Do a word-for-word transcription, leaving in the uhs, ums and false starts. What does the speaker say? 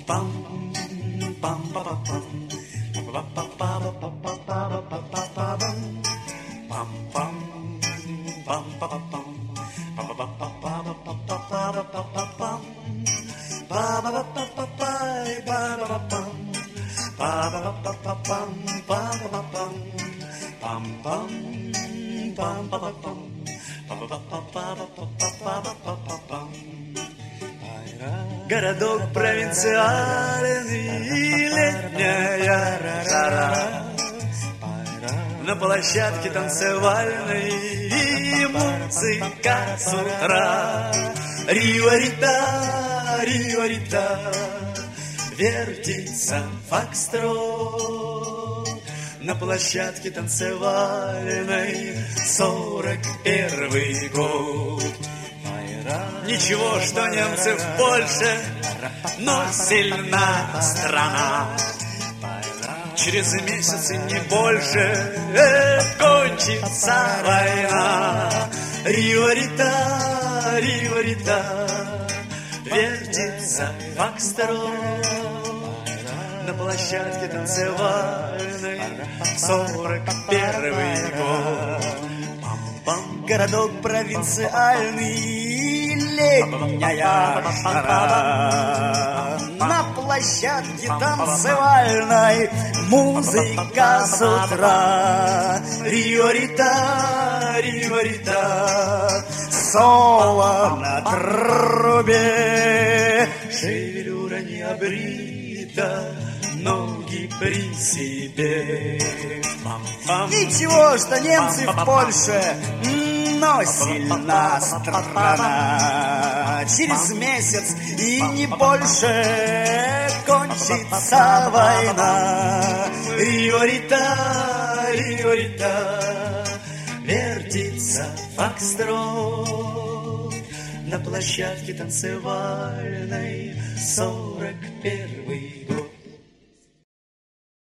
Городок провинциальный, летняя жара. На площадке танцевальной музыка с утра. Рио-рита, рио-рита, вертится фокстрот. На площадке танцевальной сорок первый год. Ничего, что немцы в Польше, но сильна страна. Через месяц и не больше кончится война. Рио-рита, рио-рита, вертится фокстрот. На площадке танцевальной сорок первый год. Городок провинциальный, летняя жара. На площадке танцевальной музыка с утра. Рио-рита, рио-рита, соло на трубе. Шевелюра не обрита, ноги при себе. Ничего, что немцы в Польше, но сильна страна. Через месяц и не больше кончится война. Рио-рита, рио-рита, вертится фокстрот. На площадке танцевальной сорок первый